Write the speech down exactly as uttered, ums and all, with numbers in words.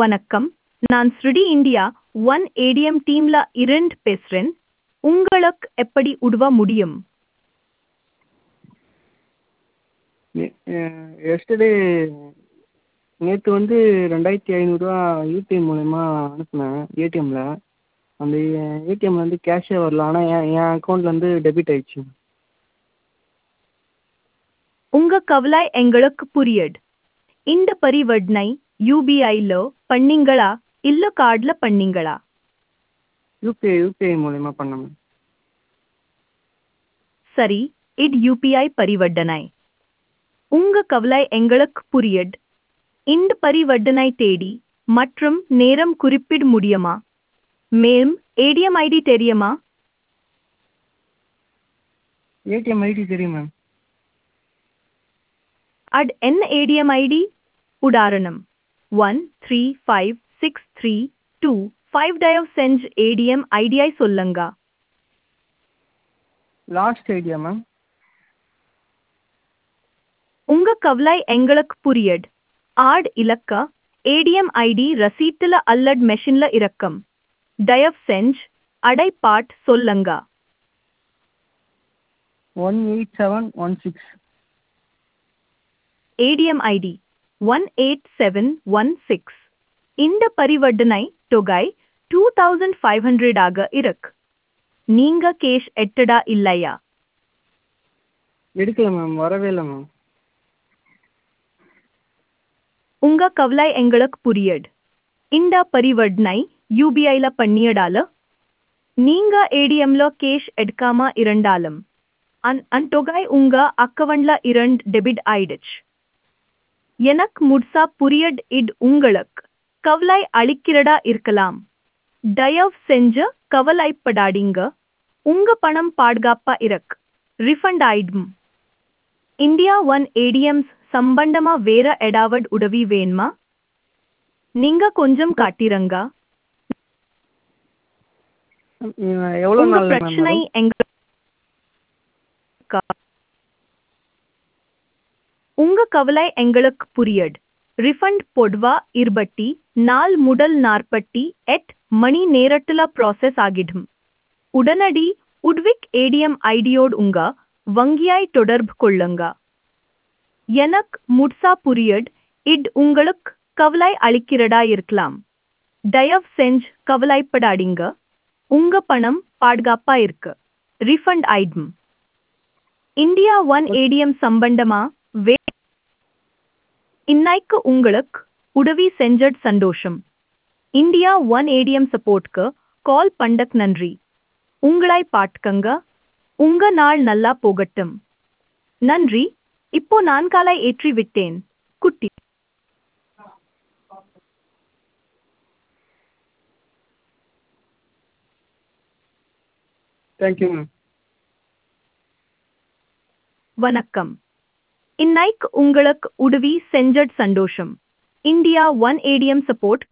வணக்கம். நான் ஸ்ருடி India one ATM டீம்ல இருந்து பேசுறேன். உங்களுக்கு எப்படி உதவ முடியும்? எஸ்டர்டே நேற்று வந்து ரெண்டாயிரத்தி ஐநூறுரூவா யூபிஐ மூலயமா அனுப்பினேன் ஏடிஎம்மில். அந்த ஏடிஎம்மில் வந்து கேஷே வரல, ஆனால் என் என் அக்கௌண்ட்லேருந்து டெபிட் ஆயிடுச்சு. உங்க கவலை எங்களுக்கு புரியுது. இந்த பரிவர்த்தனை யூபிஐல பண்ணீங்களா இல்ல கார்டுல பண்ணீங்களா? யூபிஐ யூபிஐ மூலயமா பண்ணேன். சரி, இது யூபிஐ பரிவர்த்தனை. உங்க கவலை எங்களுக்கு புரியுது. இந்த பரிவர்த்தனை தேதி மற்றும் நேரம் குறிப்பிட முடியுமா? மேலும் ஏடிஎம் ஐடி தெரியுமா? ஏடிஎம் ஐடி தெரியும் மேம். அட் என்ன ஏடிஎம் ஐடி? உதாரணம் one three five six three two five தயவு செஞ்சு ஏடிஎம் ஐடியை சொல்லுங்க. Last idea ma'am. உங்க கவலை எங்களுக்கு புரியுது. ஆட் இலக்க ஏடிஎம் ஐடி ரசீட்டுல அல்லது மெஷின்ல இருக்கும். தயவு செஞ்சு அடைப்பாட் சொல்லுங்க. One eight seven one six. ATM ID one eight seven one six. இந்த பரிவர்த்தனை தொகை டூ தௌசண்ட் ஃபைவ் ஹண்ட்ரட் ஆக இருக்கு. நீங்க கேஷ் எட்டடா இல்லையா? எடுக்கல மேம், வரவே இல்லை மேம். உங்க கவலை எங்களுக்கு புரியுது. இந்த பரிவர்த்தனை யூபிஐல பண்ணியடால நீங்க ஏடிஎம்ல கேஷ் எடுக்காம இருந்தாலும் அந் அந் தொகை உங்க அக்கவுண்ட்ல இருந்து டெபிட் ஆயிடுச்சு. எனக்கு முழுசா புரியுது. இது உங்களுக்கு கவலை அளிக்கிறதா இருக்கலாம். தயவு செஞ்சு கவலைப்படாதீங்க. உங்க பணம் பாதுகாப்பா இருக்கு. ரிஃபண்ட் ஆயிடும். இந்தியா ஒன் ஏடிஎம்ஸ் சம்பந்தமா வேற ஏதாவது உதவி வேணுமா? நீங்க கொஞ்சம் காட்டிருங்க. எவ்வளோ உங்க நாள் பிரச்சனை மேம்? எங்க உங்க கவலை எங்களுக்கு புரியுது. ரிஃபண்ட் பொதுவா இருபத்தி நாலு முதல் நாற்பத்தி எட்டு மணி நேரத்துல ப்ராசஸ் ஆகிடும். உடனடி உட்விக் ஏடிஎம் ஐடியோடு உங்க வங்கியாய் தொடர்பு கொள்ளுங்க. எனக்கு முழுசா புரியுது. இது உங்களுக்கு கவலை அளிக்கிறதா இருக்கலாம். தயவு செஞ்சு கவலைப்படாதீங்க. உங்க பணம் பாதுகாப்பா இருக்கு. ரிஃபண்ட் ஆயிடும். இந்தியா ஒன் ஏடிஎம் சம்பந்தமா வே இன்னைக்கு உங்களுக்கு உதவி செஞ்சது சந்தோஷம். இந்தியா ஒன் ஏடிஎம் சப்போர்ட்க்கு கால் பண்ணக் நன்றி. உங்களை பாட்டுக்கங்க. உங்க நாள் நல்லா போகட்டும். நன்றி. இப்போ நான் காலை ஏற்றி விட்டேன். குட்டி தேங்க்யூ மேம். வணக்கம். இன்னைக்கு உங்களுக்கு உதவி செஞ்சது சந்தோஷம். India one ATM support